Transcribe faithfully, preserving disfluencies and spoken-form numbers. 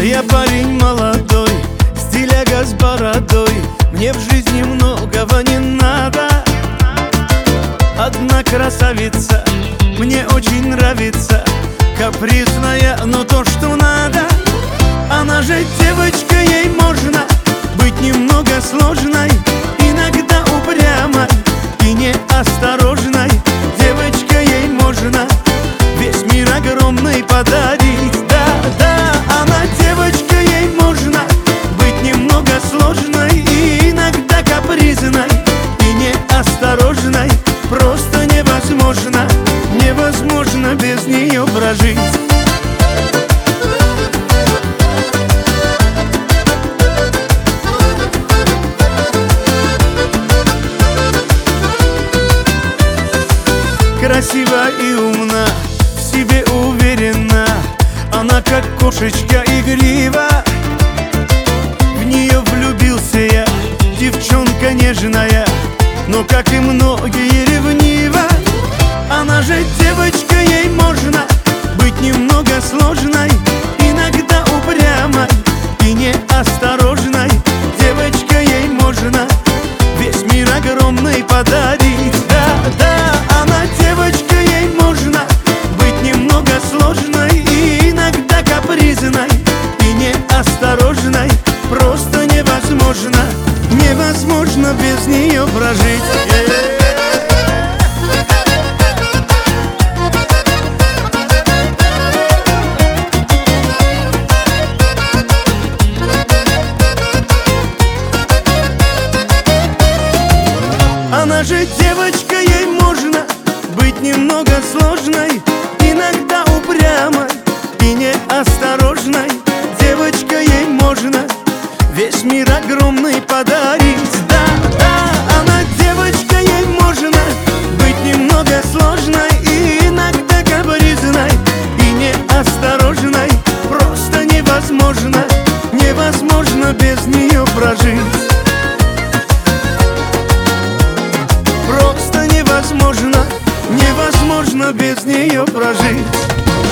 Я парень молодой, стиляга с бородой. Мне в жизни многого не надо. Одна красавица мне очень нравится, капризная, но то, что надо. Она же девочка, ей можно быть немного сложной, иногда упрямой и неосторожной. Девочка, ей можно весь мир огромный подарить. Да, да, она девочка, ей можно быть немного сложной и иногда капризной и неосторожной. Просто невозможно, невозможно без нее прожить. Красива и умна, в себе уверена, она как кошечка игрива. В нее влюбился я, девчонка нежная, но, как и многие, ревнива. Она же девочка, ей можно быть немного сложной, иногда упрямой и неосторожной. Девочка, ей можно весь мир огромный подарить. Да, да, она девочка, ей можно быть немного сложной и иногда капризной и неосторожной. Просто невозможно, невозможно без нее прожить. Она же девочка, ей можно быть немного сложной, иногда упрямой и неосторожной. Девочка, ей можно весь мир огромный подарить. Да, да, она девочка, ей можно быть немного сложной и иногда капризной и неосторожной. Просто невозможно, невозможно без нее прожить. Просто невозможно, невозможно без нее прожить.